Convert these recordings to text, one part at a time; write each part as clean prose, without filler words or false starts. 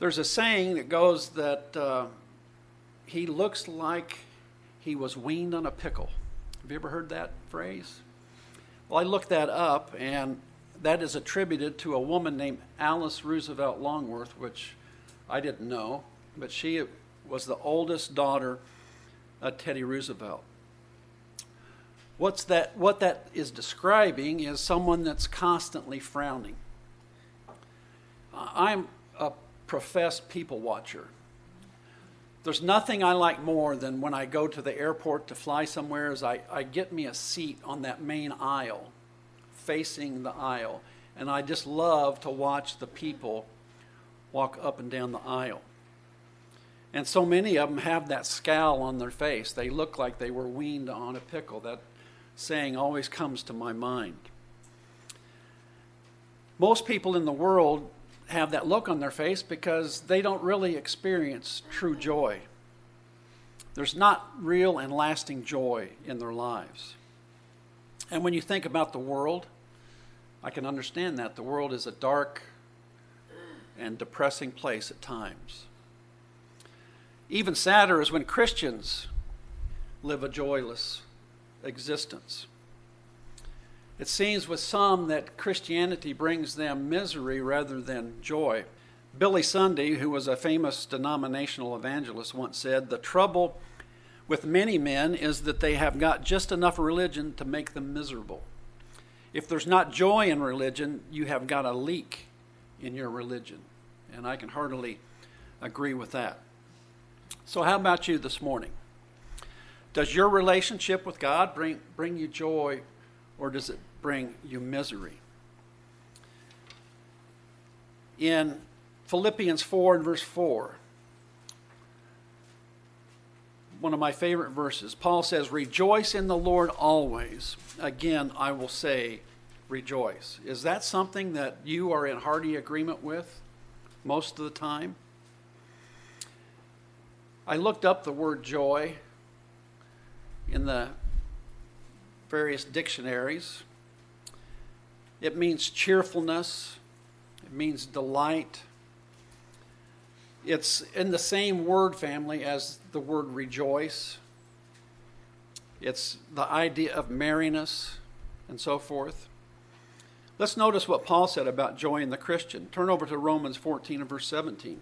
There's a saying that goes that he looks like he was weaned on a pickle. Have you ever heard that phrase? Well, I looked that up, and that is attributed to a woman named Alice Roosevelt Longworth, which I didn't know, but she was the oldest daughter of Teddy Roosevelt. What that is describing is someone that's constantly frowning. I'm a professed people watcher. There's nothing I like more than when I go to the airport to fly somewhere is I get me a seat on that main aisle, facing the aisle, and I just love to watch the people walk up and down the aisle. And so many of them have that scowl on their face. They look like they were weaned on a pickle. That saying always comes to my mind. Most people in the world have that look on their face because they don't really experience true joy. There's not real and lasting joy in their lives. And when you think about the world, I can understand that. The world is a dark and depressing place at times. Even sadder is when Christians live a joyless existence. It seems with some that Christianity brings them misery rather than joy. Billy Sunday, who was a famous denominational evangelist, once said, "The trouble with many men is that they have got just enough religion to make them miserable. If there's not joy in religion, you have got a leak in your religion." And I can heartily agree with that. So how about you this morning? Does your relationship with God bring you joy, or does it bring you misery? In Philippians 4 and verse 4, one of my favorite verses, Paul says, "Rejoice in the Lord always. Again, I will say, rejoice." Is that something that you are in hearty agreement with most of the time? I looked up the word joy in the various dictionaries. It means cheerfulness. It means delight. It's in the same word family as the word rejoice. It's the idea of merriness and so forth. Let's notice what Paul said about joy in the Christian. Turn over to Romans 14 and verse 17.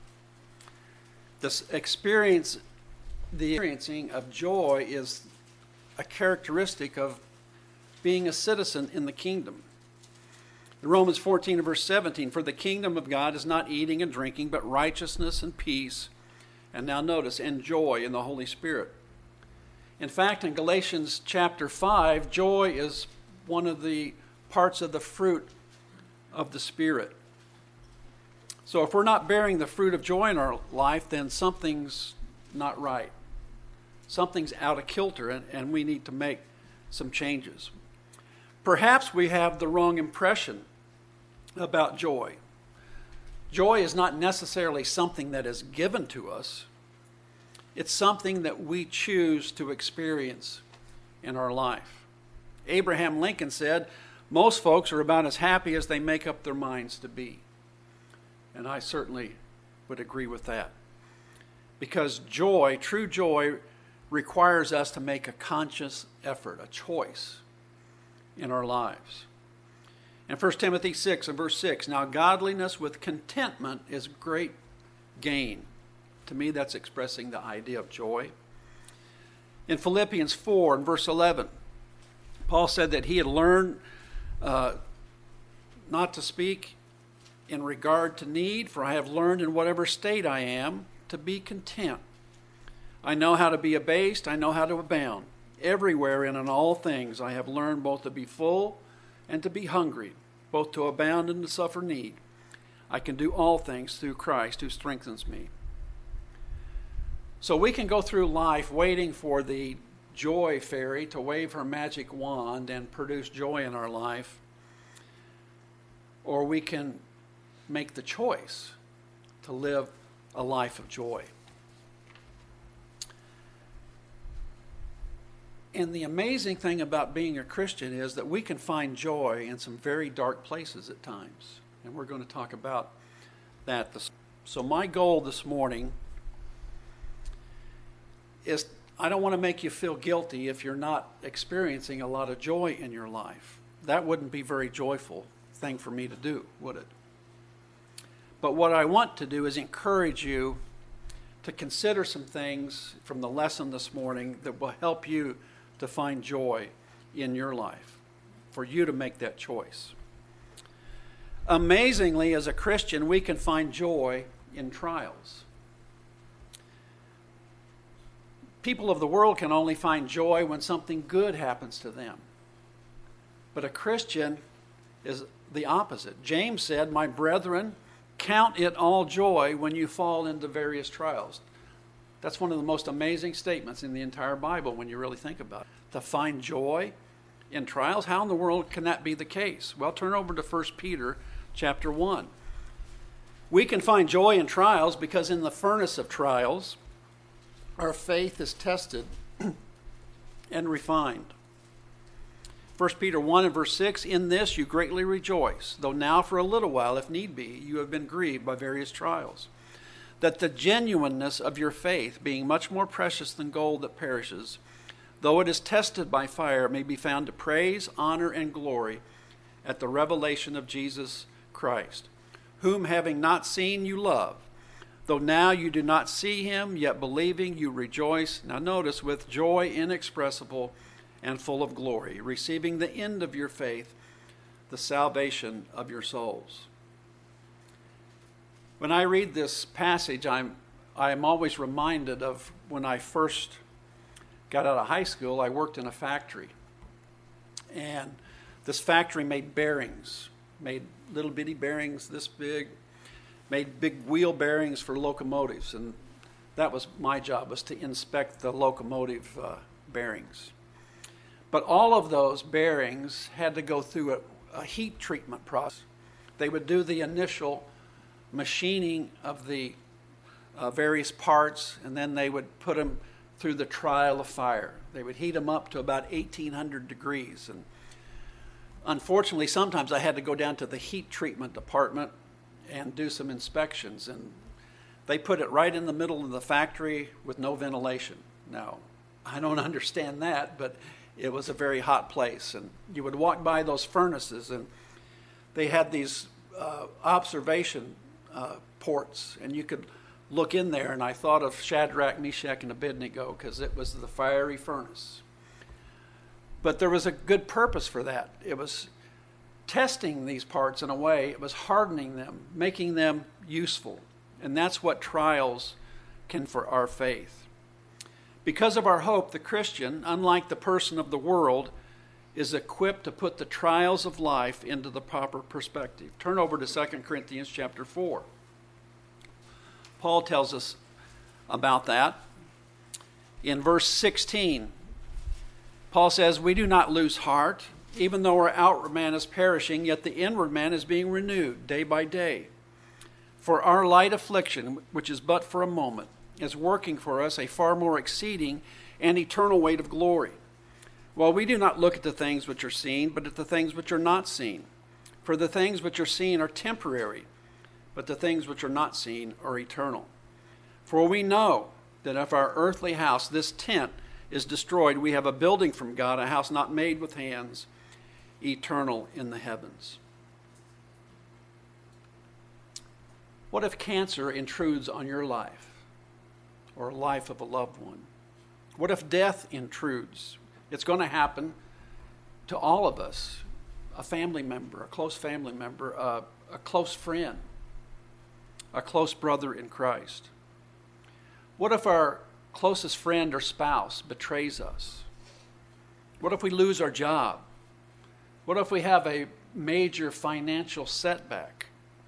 The experiencing of joy is a characteristic of being a citizen in the kingdom. In Romans 14 and verse 17, "For the kingdom of God is not eating and drinking, but righteousness and peace," and now notice, "and joy in the Holy Spirit." In fact, in Galatians chapter 5, joy is one of the parts of the fruit of the Spirit. So if we're not bearing the fruit of joy in our life, then something's not right. Something's out of kilter, and we need to make some changes. Perhaps we have the wrong impression about joy. Joy is not necessarily something that is given to us. It's something that we choose to experience in our life. Abraham Lincoln said, "Most folks are about as happy as they make up their minds to be." And I certainly would agree with that. Because joy, true joy, requires us to make a conscious effort, a choice in our lives. In 1 Timothy 6 and verse 6, "Now godliness with contentment is great gain." To me, that's expressing the idea of joy. In Philippians 4 and verse 11, Paul said that he had learned not to speak in regard to need, "For I have learned in whatever state I am to be content. I know how to be abased, I know how to abound. Everywhere and in all things I have learned both to be full and to be hungry, both to abound and to suffer need. I can do all things through Christ who strengthens me." So we can go through life waiting for the joy fairy to wave her magic wand and produce joy in our life, or we can make the choice to live a life of joy. And the amazing thing about being a Christian is that we can find joy in some very dark places at times. And we're going to talk about that this So my goal this morning is, I don't want to make you feel guilty if you're not experiencing a lot of joy in your life. That wouldn't be a very joyful thing for me to do, would it? But what I want to do is encourage you to consider some things from the lesson this morning that will help you to find joy in your life, for you to make that choice. Amazingly, as a Christian, we can find joy in trials. People of the world can only find joy when something good happens to them. But a Christian is the opposite. James said, "My brethren, count it all joy when you fall into various trials." That's one of the most amazing statements in the entire Bible when you really think about it. To find joy in trials, how in the world can that be the case? Well, turn over to 1 Peter chapter 1. We can find joy in trials because in the furnace of trials, our faith is tested and refined. 1 Peter 1 and verse 6, "In this you greatly rejoice, though now for a little while, if need be, you have been grieved by various trials, that the genuineness of your faith, being much more precious than gold that perishes, though it is tested by fire, may be found to praise, honor, and glory at the revelation of Jesus Christ, whom having not seen you love, though now you do not see him, yet believing you rejoice," now notice, "with joy inexpressible and full of glory, receiving the end of your faith, the salvation of your souls." When I read this passage, I am always reminded of when I first got out of high school. I worked in a factory, and this factory made bearings, made little bitty bearings this big, made big wheel bearings for locomotives, and that was my job, was to inspect the locomotive bearings. But all of those bearings had to go through a heat treatment process. They would do the initial machining of the various parts, and then they would put them through the trial of fire. They would heat them up to about 1,800 degrees. And unfortunately, sometimes I had to go down to the heat treatment department and do some inspections. And they put it right in the middle of the factory with no ventilation. Now, I don't understand that, but it was a very hot place. And you would walk by those furnaces, and they had these observation ports, and you could look in there, and I thought of Shadrach, Meshach, and Abednego, because it was the fiery furnace. But there was a good purpose for that. It was testing these parts in a way. It was hardening them, making them useful. And that's what trials can for our faith. Because of our hope, the Christian, unlike the person of the world, is equipped to put the trials of life into the proper perspective. Turn over to 2 Corinthians chapter 4. Paul tells us about that. In verse 16, Paul says, "We do not lose heart, even though our outward man is perishing, yet the inward man is being renewed day by day. For our light affliction, which is but for a moment, is working for us a far more exceeding and eternal weight of glory. While we do not look at the things which are seen, but at the things which are not seen. For the things which are seen are temporary, but the things which are not seen are eternal. For we know that if our earthly house, this tent, is destroyed, we have a building from God, a house not made with hands, eternal in the heavens." What if cancer intrudes on your life or life of a loved one? What if death intrudes? It's going to happen to all of us, a family member, a close family member, a close friend, a close brother in Christ. What if our closest friend or spouse betrays us? What if we lose our job? What if we have a major financial setback?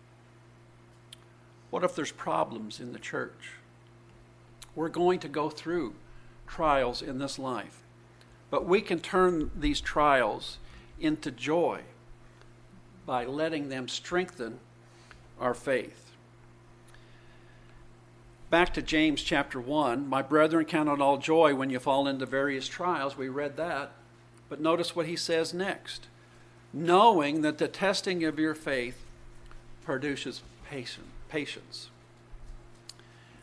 What if there's problems in the church? We're going to go through trials in this life, but we can turn these trials into joy by letting them strengthen our faith. Back to James chapter 1, "My brethren, count it all joy when you fall into various trials." We read that. But notice what he says next. "Knowing that the testing of your faith produces patience."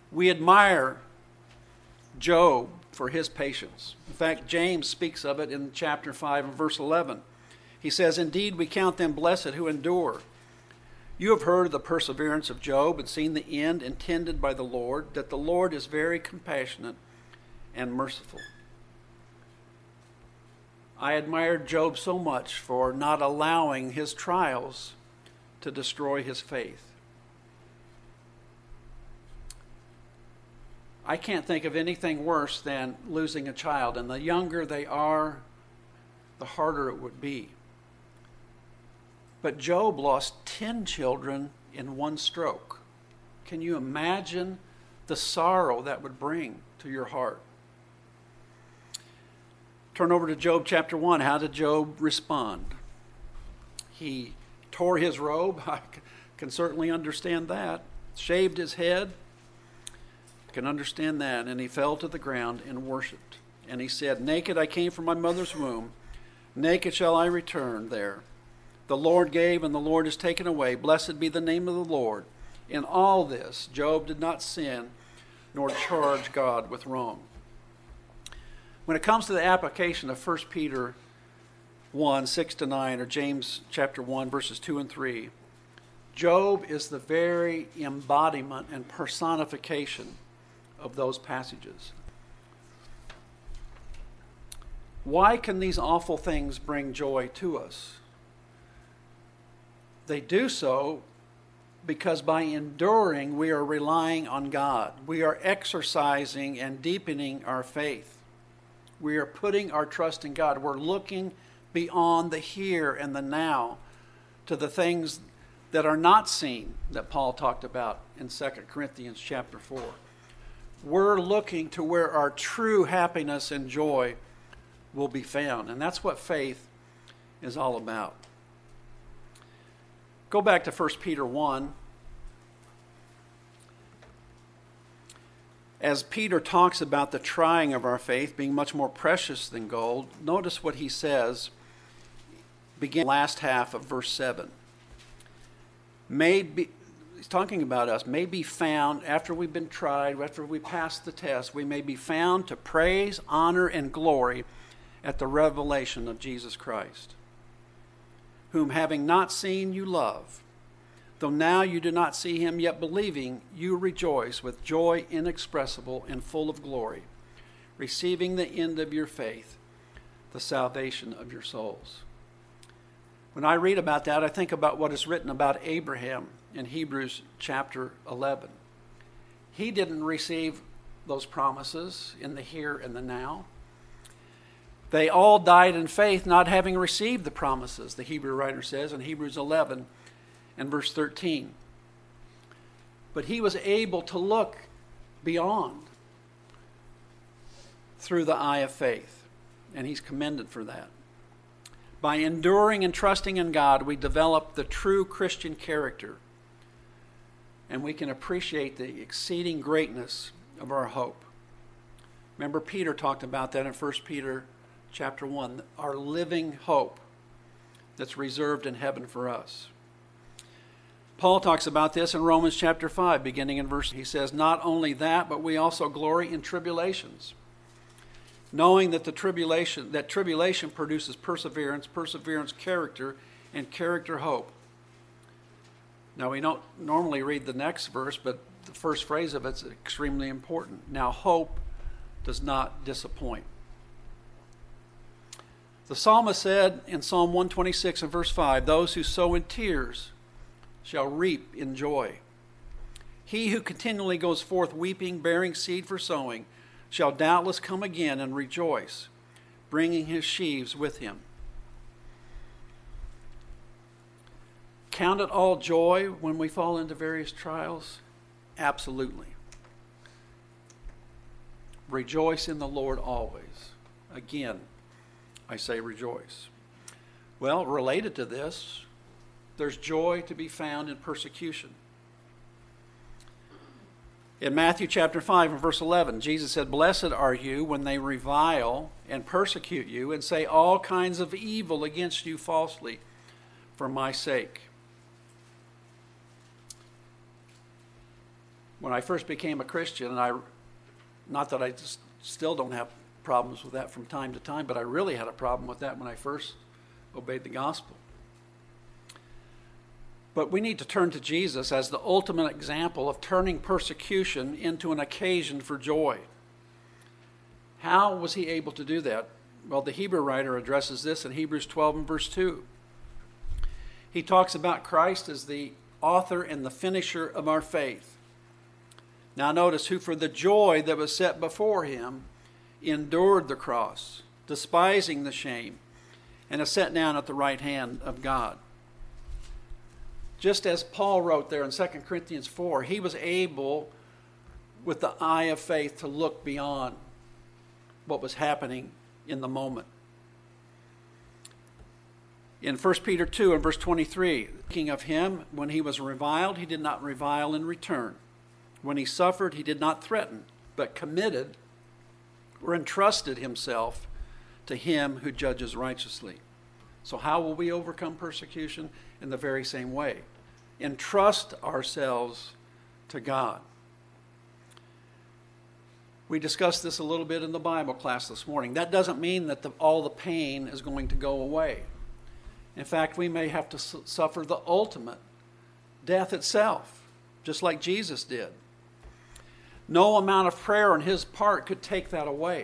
We admire Job for his patience. In fact, James speaks of it in chapter 5 and verse 11. He says, "Indeed, we count them blessed who endure. You have heard of the perseverance of Job and seen the end intended by the Lord, that the Lord is very compassionate and merciful." I admired Job so much for not allowing his trials to destroy his faith. I can't think of anything worse than losing a child, and the younger they are, the harder it would be. But Job lost 10 children in one stroke. Can you imagine the sorrow that would bring to your heart? Turn over to Job chapter 1. How did Job respond? He tore his robe. I can certainly understand that. Shaved his head. I can understand that. And he fell to the ground and worshipped. And he said, "Naked I came from my mother's womb. Naked shall I return there. The Lord gave and the Lord has taken away. Blessed be the name of the Lord." In all this, Job did not sin nor charge God with wrong. When it comes to the application of 1 Peter 1, 6-9, or James chapter 1, verses 2 and 3, Job is the very embodiment and personification of those passages. Why can these awful things bring joy to us? They do so because by enduring, we are relying on God. We are exercising and deepening our faith. We are putting our trust in God. We're looking beyond the here and the now to the things that are not seen that Paul talked about in 2 Corinthians chapter 4. We're looking to where our true happiness and joy will be found. And that's what faith is all about. Go back to 1 Peter 1. As Peter talks about the trying of our faith being much more precious than gold, notice what he says, begin last half of verse 7. He's talking about us, may be found after we've been tried, after we pass the test, we may be found to praise, honor, and glory at the revelation of Jesus Christ, whom having not seen you love. Though now you do not see him, yet believing, you rejoice with joy inexpressible and full of glory, receiving the end of your faith, the salvation of your souls. When I read about that, I think about what is written about Abraham in Hebrews chapter 11. He didn't receive those promises in the here and the now. They all died in faith, not having received the promises, the Hebrew writer says in Hebrews 11 and verse 13. But he was able to look beyond through the eye of faith, and he's commended for that. By enduring and trusting in God, we develop the true Christian character, and we can appreciate the exceeding greatness of our hope. Remember, Peter talked about that in 1 Peter chapter 1, our living hope that's reserved in heaven for us. Paul talks about this in Romans chapter 5, beginning in verse, he says, "Not only that, but we also glory in tribulations, knowing that tribulation produces perseverance, perseverance character, and character hope." Now, we don't normally read the next verse, but the first phrase of it's extremely important. Now, hope does not disappoint. The psalmist said in Psalm 126 and verse 5, "Those who sow in tears shall reap in joy. He who continually goes forth weeping, bearing seed for sowing, shall doubtless come again and rejoice, bringing his sheaves with him." Count it all joy when we fall into various trials? Absolutely. Rejoice in the Lord always. Again, I say rejoice. Well, related to this, there's joy to be found in persecution. In Matthew chapter 5 and verse 11, Jesus said, "Blessed are you when they revile and persecute you and say all kinds of evil against you falsely for my sake." When I first became a Christian, and not that I still don't have problems with that from time to time, but I really had a problem with that when I first obeyed the gospel. But we need to turn to Jesus as the ultimate example of turning persecution into an occasion for joy. How was he able to do that? Well, the Hebrew writer addresses this in Hebrews 12 and verse 2. He talks about Christ as the author and the finisher of our faith. Now notice, who for the joy that was set before him endured the cross, despising the shame, and is set down at the right hand of God. Just as Paul wrote there in 2 Corinthians 4, he was able, with the eye of faith, to look beyond what was happening in the moment. In 1 Peter 2 and verse 23, speaking of him, when he was reviled, he did not revile in return. When he suffered, he did not threaten, but committed or entrusted himself to him who judges righteously. So how will we overcome persecution? In the very same way. Entrust ourselves to God. We discussed this a little bit in the Bible class this morning. That doesn't mean that all the pain is going to go away. In fact, we may have to suffer the ultimate death itself, just like Jesus did. No amount of prayer on his part could take that away.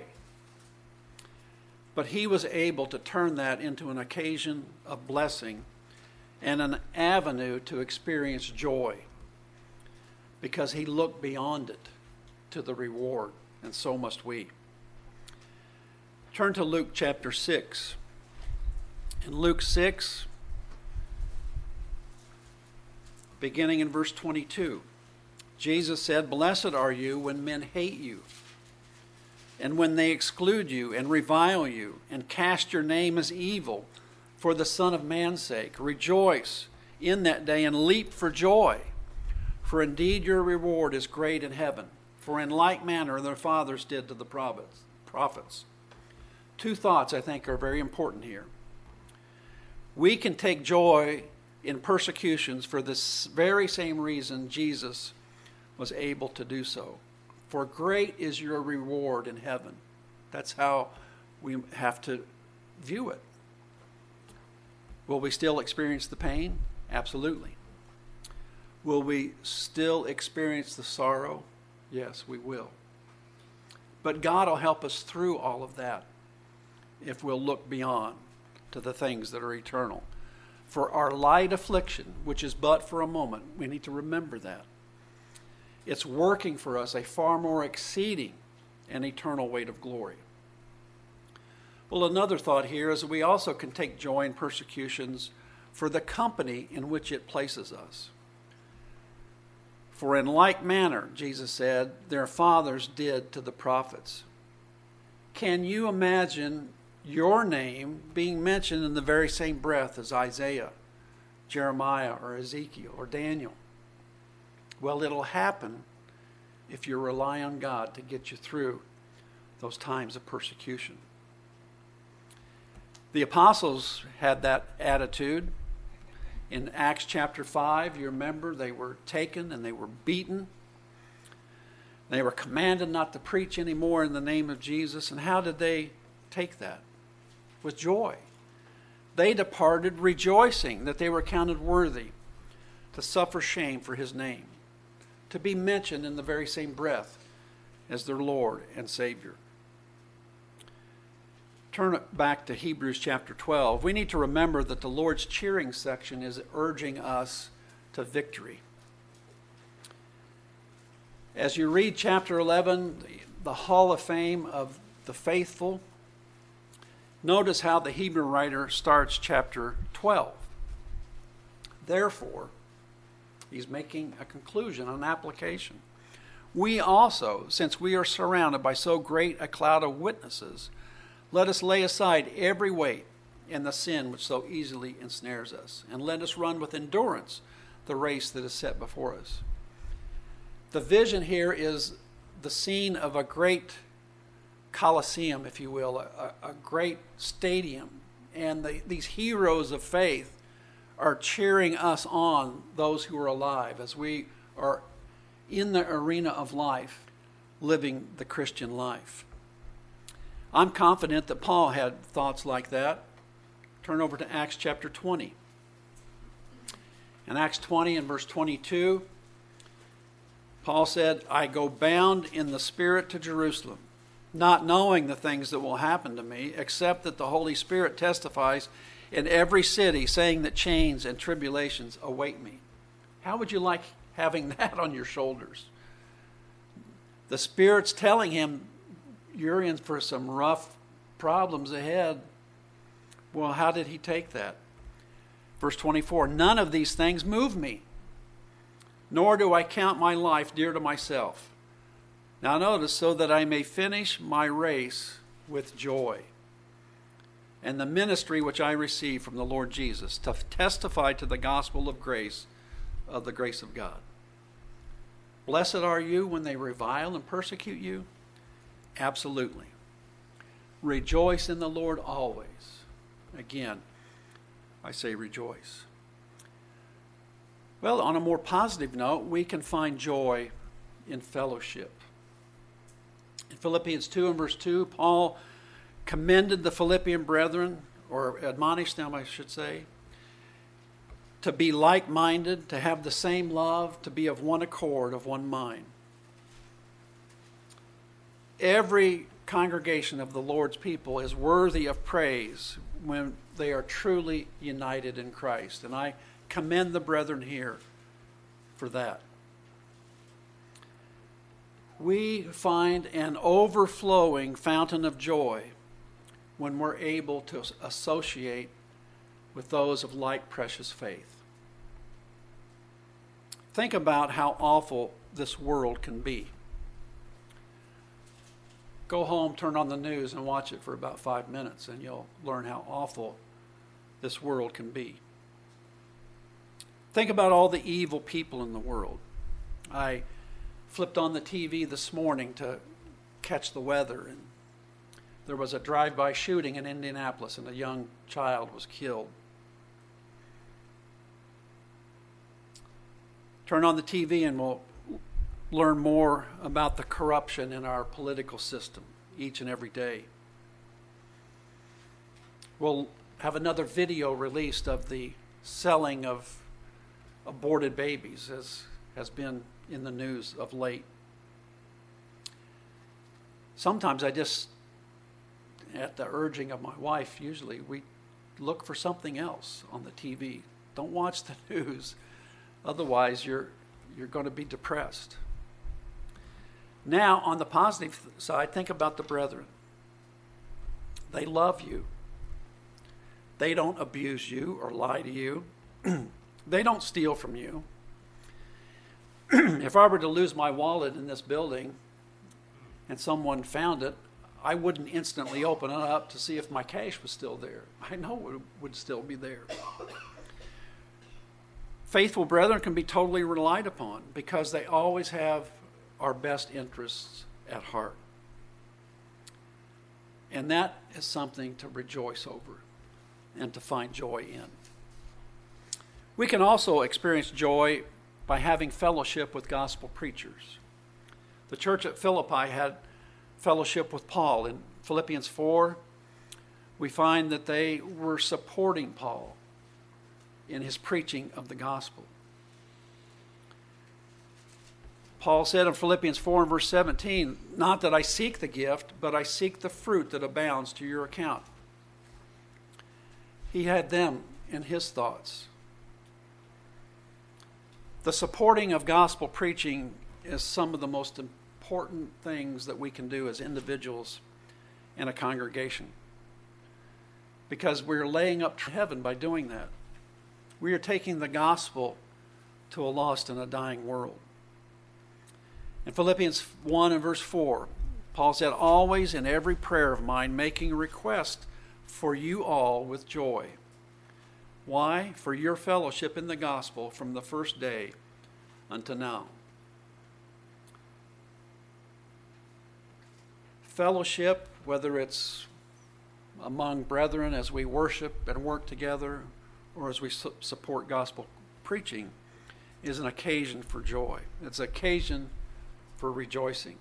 But he was able to turn that into an occasion of blessing and an avenue to experience joy, because he looked beyond it to the reward, and so must we. Turn to Luke chapter 6. In Luke 6, beginning in verse 22, Jesus said, "Blessed are you when men hate you, and when they exclude you and revile you and cast your name as evil for the Son of Man's sake. Rejoice in that day and leap for joy, for indeed your reward is great in heaven. For in like manner their fathers did to the prophets." Two thoughts I think are very important here. We can take joy in persecutions for this very same reason Jesus was able to do so. For great is your reward in heaven. That's how we have to view it. Will we still experience the pain? Absolutely. Will we still experience the sorrow? Yes, we will. But God will help us through all of that if we'll look beyond to the things that are eternal. For our light affliction, which is but for a moment, we need to remember that. It's working for us a far more exceeding and eternal weight of glory. Well, another thought here is that we also can take joy in persecutions for the company in which it places us. For in like manner, Jesus said, their fathers did to the prophets. Can you imagine your name being mentioned in the very same breath as Isaiah, Jeremiah, or Ezekiel, or Daniel? Well, it'll happen if you rely on God to get you through those times of persecution. The apostles had that attitude. In Acts chapter 5, you remember, they were taken and they were beaten. They were commanded not to preach anymore in the name of Jesus. And how did they take that? With joy. They departed rejoicing that they were counted worthy to suffer shame for his name, to be mentioned in the very same breath as their Lord and Savior. Turn it back to Hebrews chapter 12. We need to remember that the Lord's cheering section is urging us to victory. As you read chapter 11, the Hall of Fame of the faithful, notice how the Hebrew writer starts chapter 12. Therefore, he's making a conclusion, an application. We also, since we are surrounded by so great a cloud of witnesses, let us lay aside every weight and the sin which so easily ensnares us, and let us run with endurance the race that is set before us. The vision here is the scene of a great Colosseum, if you will, a great stadium. And these heroes of faith are cheering us on, those who are alive, as we are in the arena of life, living the Christian life. I'm confident that Paul had thoughts like that. Turn over to Acts chapter 20. In Acts 20 and verse 22, Paul said, I go bound in the Spirit to Jerusalem, not knowing the things that will happen to me, except that the Holy Spirit testifies in every city, saying that chains and tribulations await me. How would you like having that on your shoulders? The Spirit's telling him, you're in for some rough problems ahead. Well, how did he take that? Verse 24, none of these things move me, nor do I count my life dear to myself. Now notice, so that I may finish my race with joy, and the ministry which I received from the Lord Jesus, to testify to the gospel of grace, of the grace of God. Blessed are you when they revile and persecute you? Absolutely. Rejoice in the Lord always. Again, I say rejoice. Well, on a more positive note, we can find joy in fellowship. In Philippians 2 and verse 2, Paul commended the Philippian brethren, or admonished them, I should say, to be like-minded, to have the same love, to be of one accord, of one mind. Every congregation of the Lord's people is worthy of praise when they are truly united in Christ. And I commend the brethren here for that. We find an overflowing fountain of joy when we're able to associate with those of like precious faith. Think about how awful this world can be. Go home, turn on the news, and watch it for about 5 minutes, and you'll learn how awful this world can be. Think about all the evil people in the world. I flipped on the TV this morning to catch the weather, and there was a drive-by shooting in Indianapolis, and a young child was killed. Turn on the TV and we'll learn more about the corruption in our political system each and every day. We'll have another video released of the selling of aborted babies, as has been in the news of late. Sometimes I just, at the urging of my wife, usually we look for something else on the TV. Don't watch the news. Otherwise, you're going to be depressed. Now, on the positive side, think about the brethren. They love you. They don't abuse you or lie to you. They don't steal from you. If I were to lose my wallet in this building and someone found it, I wouldn't instantly open it up to see if my cash was still there. I know it would still be there. Faithful brethren can be totally relied upon because they always have our best interests at heart. And that is something to rejoice over and to find joy in. We can also experience joy by having fellowship with gospel preachers. The church at Philippi had fellowship with Paul. In Philippians 4, we find that they were supporting Paul in his preaching of the gospel. Paul said in Philippians 4 and verse 17, not that I seek the gift, but I seek the fruit that abounds to your account. He had them in his thoughts. The supporting of gospel preaching is some of the most important things that we can do as individuals in a congregation, because we're laying up to heaven by doing that. We are taking the gospel to a lost and a dying world. In Philippians 1 and verse 4, Paul said, always in every prayer of mine, making a request for you all with joy. Why? For your fellowship in the gospel from the first day unto now. Fellowship, whether it's among brethren as we worship and work together, or as we support gospel preaching, is an occasion for joy. It's an occasion for rejoicing.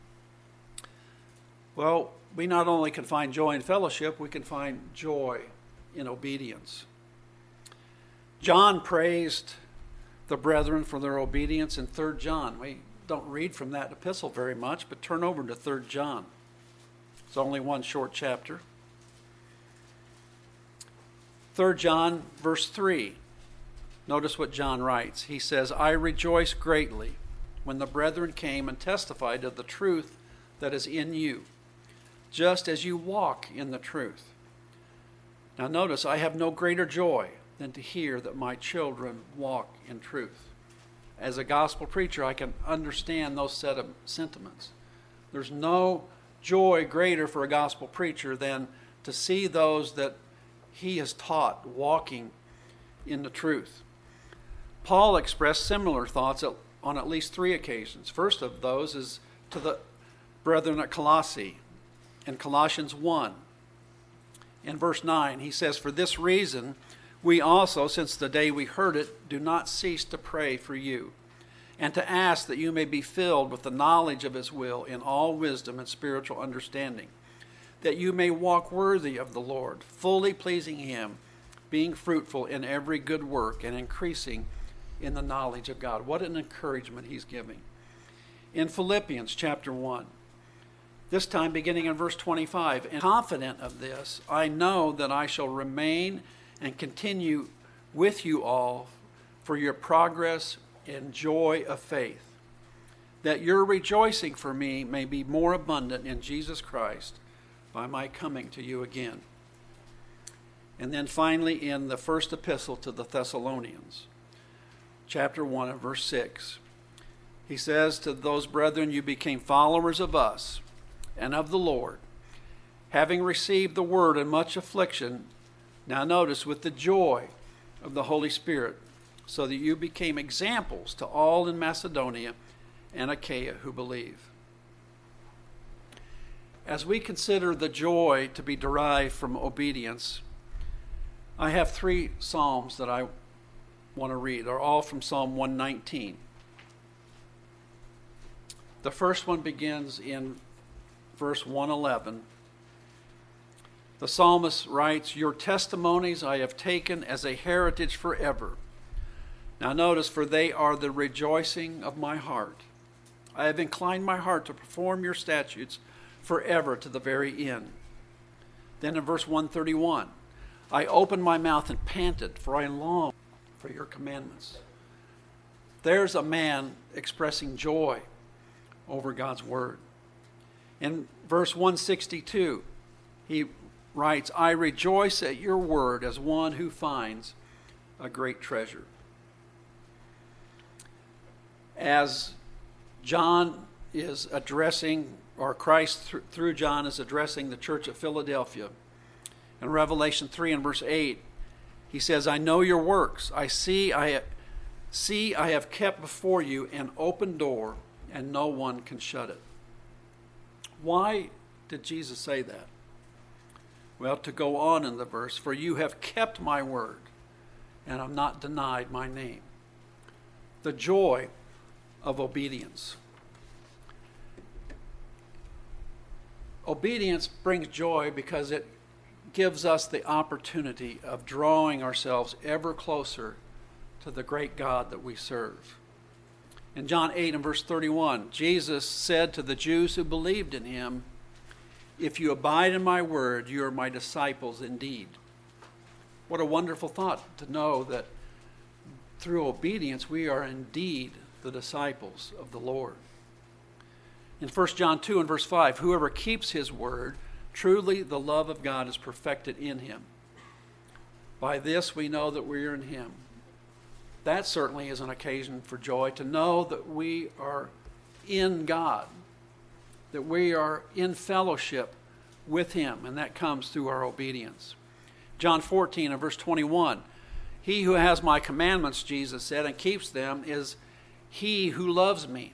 Well, we not only can find joy in fellowship, we can find joy in obedience. John praised the brethren for their obedience in 3 John. We don't read from that epistle very much, but turn over to 3 John. It's only one short chapter. 3 John, verse 3. Notice what John writes. He says, I rejoice greatly when the brethren came and testified of the truth that is in you, just as you walk in the truth. Now notice, I have no greater joy than to hear that my children walk in truth. As a gospel preacher, I can understand those set of sentiments. There's no joy greater for a gospel preacher than to see those that he has taught walking in the truth. Paul expressed similar thoughts on at least 3 occasions. First of those is to the brethren at Colossae. In Colossians 1, in verse 9, he says, for this reason, we also, since the day we heard it, do not cease to pray for you, and to ask that you may be filled with the knowledge of his will in all wisdom and spiritual understanding, that you may walk worthy of the Lord, fully pleasing him, being fruitful in every good work and increasing in the knowledge of God. What an encouragement he's giving. In Philippians chapter 1, this time beginning in verse 25, and confident of this, I know that I shall remain and continue with you all for your progress and joy of faith, that your rejoicing for me may be more abundant in Jesus Christ by my coming to you again. And then finally in the first epistle to the Thessalonians, chapter 1 and verse 6, he says, to those brethren, you became followers of us and of the Lord, having received the word in much affliction, now notice, with the joy of the Holy Spirit, so that you became examples to all in Macedonia and Achaia who believe. As we consider the joy to be derived from obedience, I have 3 psalms that I want to read. They're all from Psalm 119. The first one begins in verse 111. The psalmist writes, your testimonies I have taken as a heritage forever. Now notice, for they are the rejoicing of my heart. I have inclined my heart to perform your statutes forever to the very end. Then in verse 131, I opened my mouth and panted, for I long for your commandments. There's a man expressing joy over God's word. In verse 162, he writes, I rejoice at your word as one who finds a great treasure. As John is addressing, or Christ through John is addressing the church at Philadelphia, in Revelation 3 and verse 8, he says, I know your works. I have kept before you an open door, and no one can shut it. Why did Jesus say that? Well, to go on in the verse, for you have kept my word, and have not denied my name. The joy of obedience. Obedience brings joy because it gives us the opportunity of drawing ourselves ever closer to the great God that we serve. In John 8 and verse 31, Jesus said to the Jews who believed in him, if you abide in my word, you are my disciples indeed. What a wonderful thought to know that through obedience we are indeed the disciples of the Lord. In 1 John 2 and verse 5, whoever keeps his word, truly the love of God is perfected in him. By this we know that we are in him. That certainly is an occasion for joy, to know that we are in God, that we are in fellowship with him, and that comes through our obedience. John 14 and verse 21, he who has my commandments, Jesus said, and keeps them is he who loves me.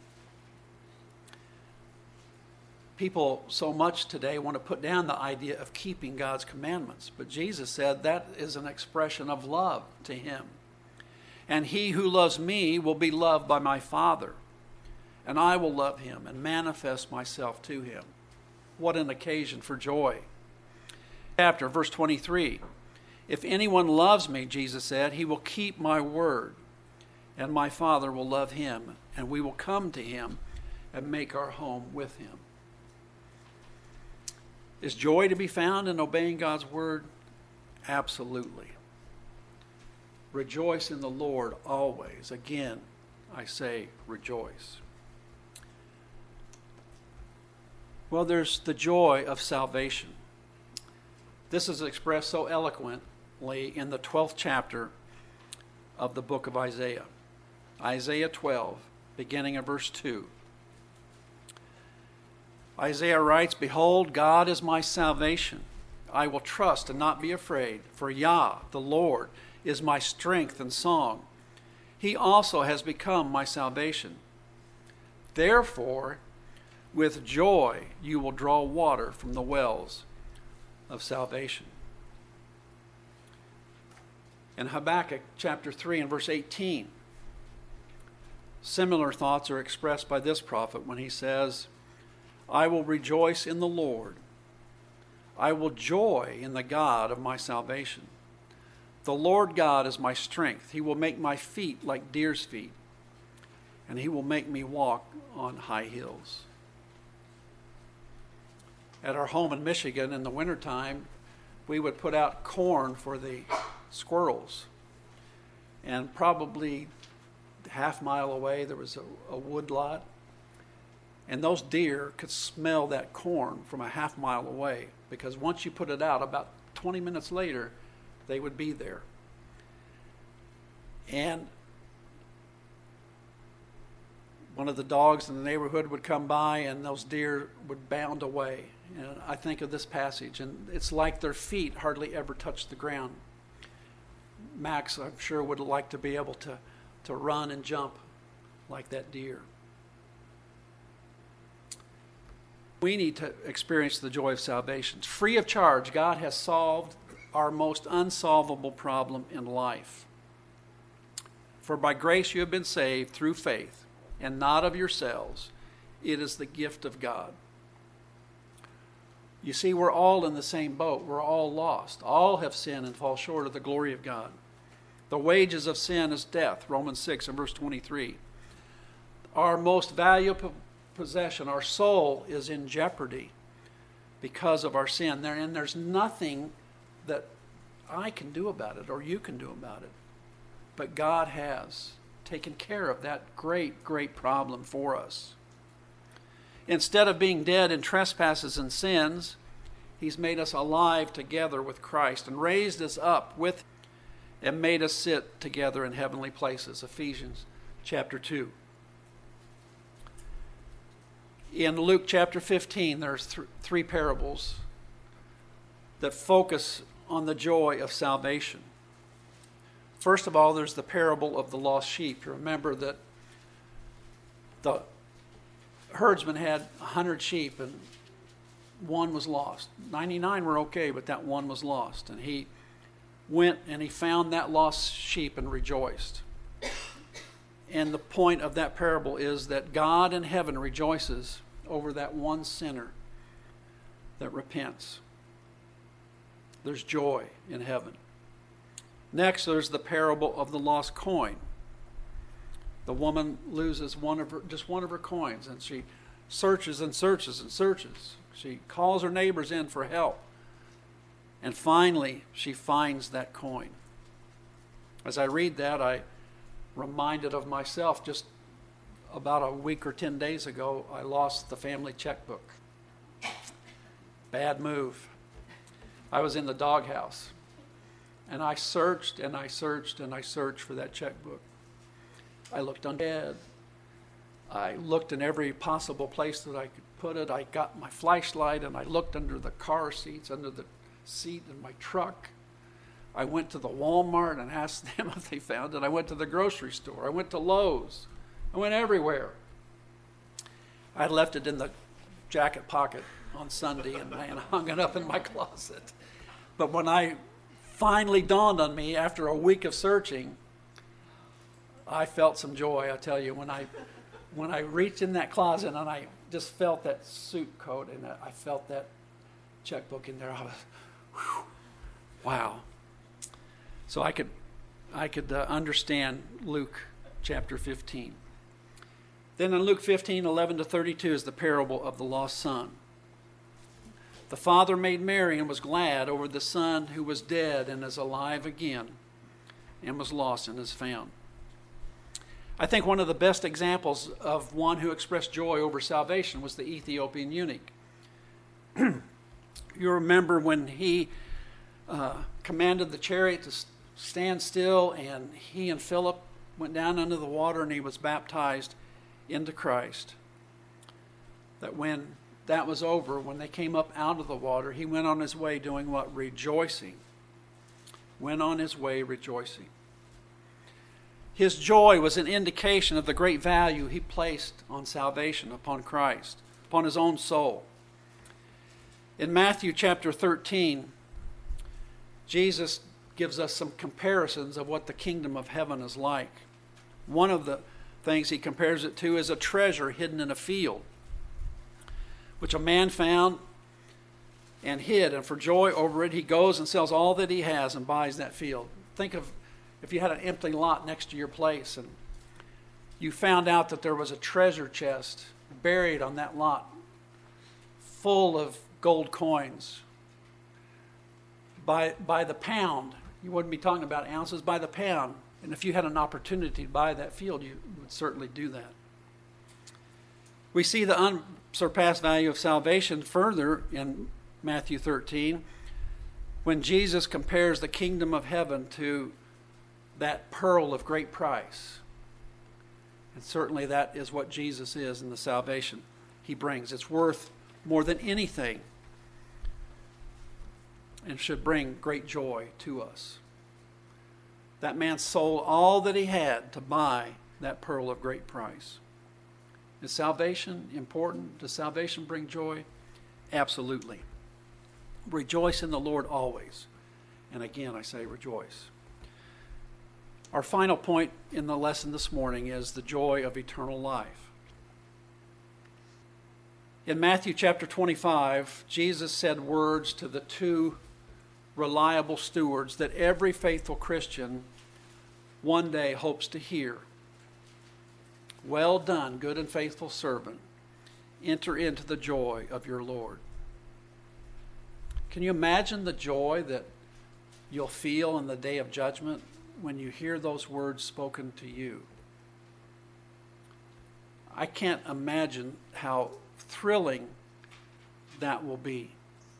People so much today want to put down the idea of keeping God's commandments, but Jesus said that is an expression of love to him. And he who loves me will be loved by my Father, and I will love him and manifest myself to him. What an occasion for joy. Chapter, verse 23. If anyone loves me, Jesus said, he will keep my word, and my Father will love him, and we will come to him and make our home with him. Is joy to be found in obeying God's word? Absolutely. Rejoice in the Lord always. Again, I say rejoice. Well, there's the joy of salvation. This is expressed so eloquently in the 12th chapter of the book of Isaiah. Isaiah 12, beginning at verse 2. Isaiah writes, Behold, God is my salvation. I will trust and not be afraid, for Yah, the Lord, is my strength and song. He also has become my salvation. Therefore, with joy you will draw water from the wells of salvation. In Habakkuk chapter 3 and verse 18, similar thoughts are expressed by this prophet when he says, I will rejoice in the Lord. I will joy in the God of my salvation. The Lord God is my strength. He will make my feet like deer's feet, and he will make me walk on high hills. At our home in Michigan in the wintertime, we would put out corn for the squirrels. And probably half mile away there was a wood lot. And those deer could smell that corn from a half mile away, because once you put it out, about 20 minutes later, they would be there. And one of the dogs in the neighborhood would come by and those deer would bound away. And I think of this passage, and it's like their feet hardly ever touch the ground. Max, I'm sure, would like to be able to run and jump like that deer. We need to experience the joy of salvation. Free of charge, God has solved our most unsolvable problem in life. For by grace you have been saved through faith, and not of yourselves. It is the gift of God. You see, we're all in the same boat. We're all lost. All have sinned and fall short of the glory of God. The wages of sin is death, Romans 6 and verse 23. Our most valuable possession, our soul, is in jeopardy because of our sin. And there's nothing that I can do about it or you can do about it. But God has taken care of that great, great problem for us. Instead of being dead in trespasses and sins, he's made us alive together with Christ and raised us up with him and made us sit together in heavenly places. Ephesians chapter 2. In Luke chapter 15, there's three parables that focus on the joy of salvation. First of all, there's the parable of the lost sheep. You remember that the herdsman had 100 sheep and one was lost. 99 were okay, but that one was lost. And he went and he found that lost sheep and rejoiced. And the point of that parable is that God in heaven rejoices over that one sinner that repents. There's joy in heaven. Next, there's the parable of the lost coin. The woman loses just one of her coins, and she searches and searches and searches. She calls her neighbors in for help. And finally, she finds that coin. As I read that, I reminded of myself just about a week or 10 days ago, I lost the family checkbook. Bad move. I was in the doghouse, and I searched and I searched and I searched for that checkbook. I looked on bed. I looked in every possible place that I could put it. I got my flashlight and I looked under the car seats, under the seat in my truck. I went to the Walmart and asked them if they found it. I went to the grocery store. I went to Lowe's. I went everywhere. I left it in the jacket pocket on Sunday and hung it up in my closet. But when I finally dawned on me after a week of searching, I felt some joy, I tell you, when I reached in that closet and I just felt that suit coat and I felt that checkbook in there. I was, whew, wow. So I could understand Luke chapter 15. Then in Luke 15:11-32 is the parable of the lost son. The father made merry and was glad over the son who was dead and is alive again, and was lost and is found. I think one of the best examples of one who expressed joy over salvation was the Ethiopian eunuch. You remember when he commanded the chariot to stand still, and he and Philip went down under the water and he was baptized into Christ. That when that was over, when they came up out of the water, he went on his way doing what? Rejoicing. Went on his way rejoicing. His joy was an indication of the great value he placed on salvation, upon Christ, upon his own soul. In Matthew chapter 13, Jesus gives us some comparisons of what the kingdom of heaven is like. One of the things he compares it to is a treasure hidden in a field, which a man found and hid, and for joy over it, he goes and sells all that he has and buys that field. Think of if you had an empty lot next to your place and you found out that there was a treasure chest buried on that lot full of gold coins by the pound. You wouldn't be talking about ounces, by the pound. And if you had an opportunity to buy that field, you would certainly do that. We see the unsurpassed value of salvation further in Matthew 13 when Jesus compares the kingdom of heaven to that pearl of great price. And certainly that is what Jesus is in the salvation he brings. It's worth more than anything and should bring great joy to us. That man sold all that he had to buy that pearl of great price. Is salvation important? Does salvation bring joy? Absolutely. Rejoice in the Lord always. And again, I say rejoice. Our final point in the lesson this morning is the joy of eternal life. In Matthew chapter 25, Jesus said words to the two reliable stewards that every faithful Christian one day hopes to hear. Well done, good and faithful servant. Enter into the joy of your Lord. Can you imagine the joy that you'll feel in the day of judgment when you hear those words spoken to you? I can't imagine how thrilling that will be.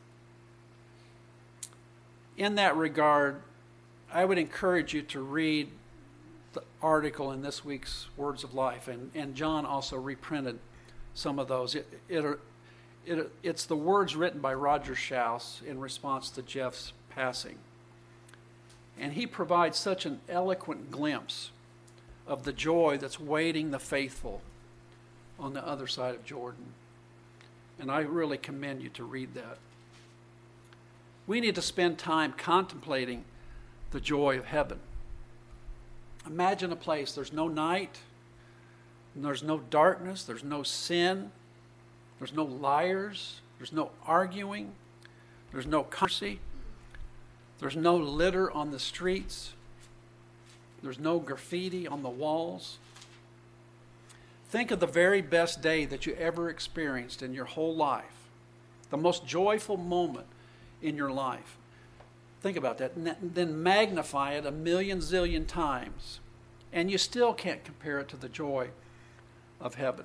In that regard, I would encourage you to read the article in this week's Words of Life, and John also reprinted some of those. It's the words written by Roger Schaus in response to Jeff's passing. And he provides such an eloquent glimpse of the joy that's waiting the faithful on the other side of Jordan. And I really commend you to read that. We need to spend time contemplating the joy of heaven. Imagine a place, there's no night, and there's no darkness, there's no sin, there's no liars, there's no arguing, there's no controversy, there's no litter on the streets, there's no graffiti on the walls. Think of the very best day that you ever experienced in your whole life, the most joyful moment in your life. Think about that, and then magnify it a million zillion times, and you still can't compare it to the joy of heaven.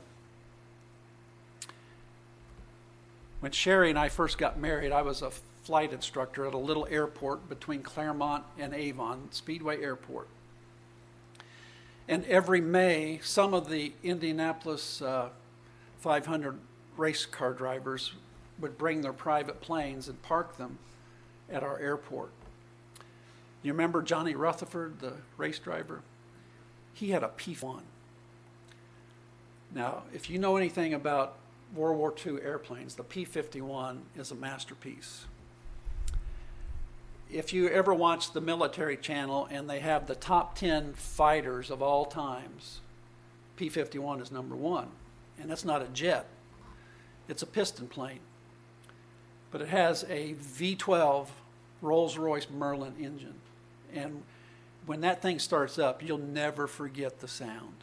When Sherry and I first got married, I was a flight instructor at a little airport between Claremont and Avon, Speedway Airport. And every May, some of the Indianapolis 500 race car drivers would bring their private planes and park them at our airport. You remember Johnny Rutherford, the race driver? He had a P-1. Now, if you know anything about World War II airplanes, the P-51 is a masterpiece. if you ever watch the military channel and they have the top 10 fighters of all times, P-51 is number one. And that's not a jet. It's a piston plane. But it has a V12 Rolls-Royce Merlin engine. And when that thing starts up, you'll never forget the sound.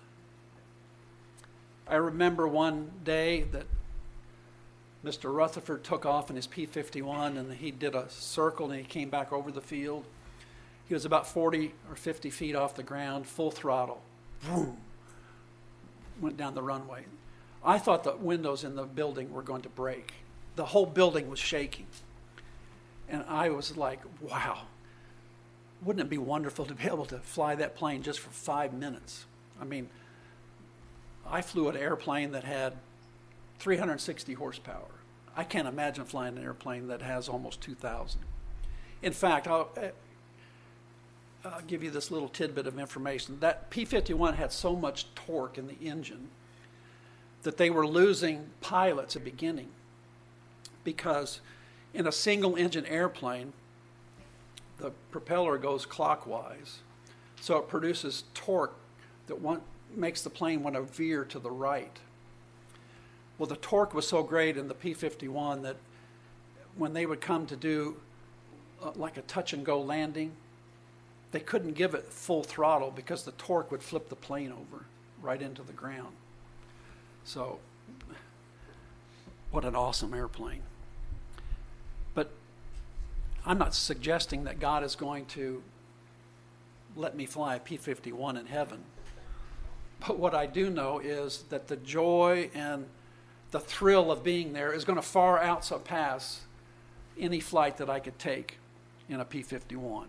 I remember one day that Mr. Rutherford took off in his P-51 and he did a circle and he came back over the field. He was about 40 or 50 feet off the ground, full throttle. Boom! Went down the runway. I thought the windows in the building were going to break. The whole building was shaking. And I was like, wow, wouldn't it be wonderful to be able to fly that plane just for 5 minutes? I mean, I flew an airplane that had 360 horsepower. I can't imagine flying an airplane that has almost 2,000. In fact, I'll give you this little tidbit of information. That P-51 had so much torque in the engine that they were losing pilots at the beginning, because in a single engine airplane, the propeller goes clockwise, so it produces torque that makes the plane want to veer to the right. Well, the torque was so great in the P-51 that when they would come to do like a touch and go landing, they couldn't give it full throttle because the torque would flip the plane over right into the ground. So, what an awesome airplane. But I'm not suggesting that God is going to let me fly a P-51 in heaven. But what I do know is that the joy and the thrill of being there is going to far outsurpass any flight that I could take in a P-51.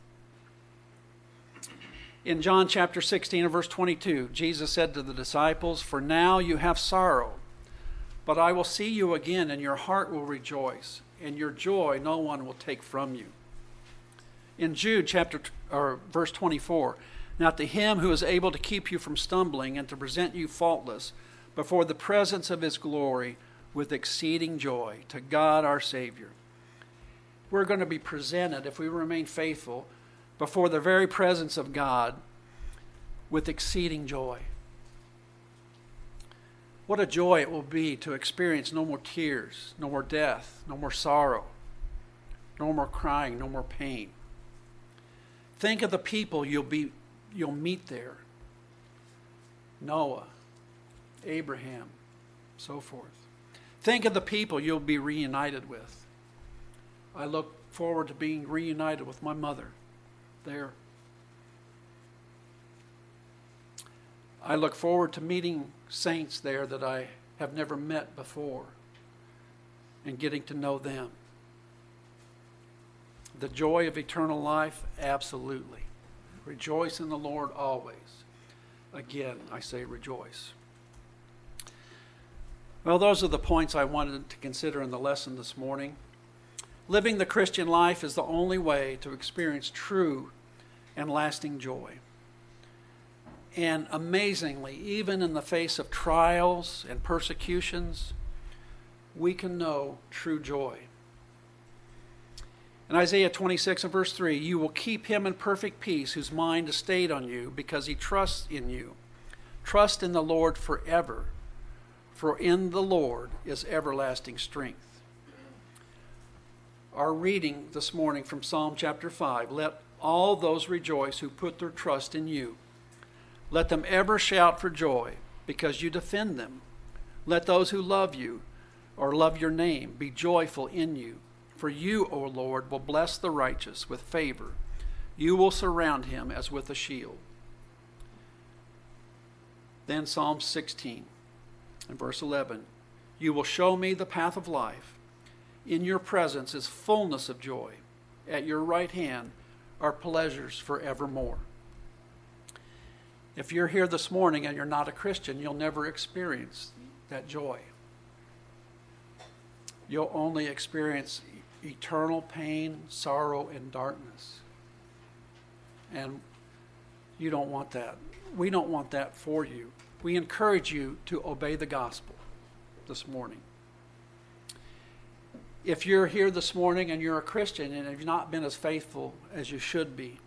In John chapter 16 and verse 22, Jesus said to the disciples, "For now you have sorrow, but I will see you again, and your heart will rejoice, and your joy no one will take from you." In Jude verse 24, "Now to him who is able to keep you from stumbling and to present you faultless before the presence of his glory with exceeding joy, to God our Savior." We're going to be presented, if we remain faithful, before the very presence of God with exceeding joy. What a joy it will be to experience no more tears, no more death, no more sorrow, no more crying, no more pain. Think of the people you'll meet there. Noah, Abraham, so forth. Think of the people you'll be reunited with. I look forward to being reunited with my mother there. I look forward to meeting saints there that I have never met before and getting to know them. The joy of eternal life, absolutely. Rejoice in the Lord always. Again, I say rejoice. Well, those are the points I wanted to consider in the lesson this morning. Living the Christian life is the only way to experience true and lasting joy. And amazingly, even in the face of trials and persecutions, we can know true joy. In Isaiah 26 and verse 3, "You will keep him in perfect peace whose mind is stayed on you because he trusts in you. Trust in the Lord forever, for in the Lord is everlasting strength." Our reading this morning from Psalm chapter 5, "Let all those rejoice who put their trust in you. Let them ever shout for joy because you defend them. Let those who love you or love your name be joyful in you. For you, O Lord, will bless the righteous with favor. You will surround him as with a shield." Then Psalm 16 and verse 11, "You will show me the path of life. In your presence is fullness of joy. At your right hand are pleasures forevermore." If you're here this morning and you're not a Christian, you'll never experience that joy. You'll only experience eternal pain, sorrow, and darkness. And you don't want that. We don't want that for you. We encourage you to obey the gospel this morning. If you're here this morning and you're a Christian and have not been as faithful as you should be,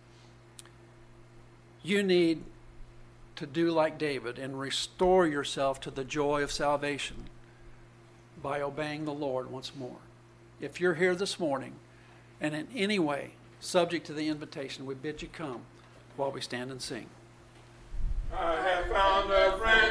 you need to do like David and restore yourself to the joy of salvation by obeying the Lord once more. If you're here this morning and in any way subject to the invitation, we bid you come while we stand and sing. I have found a friend.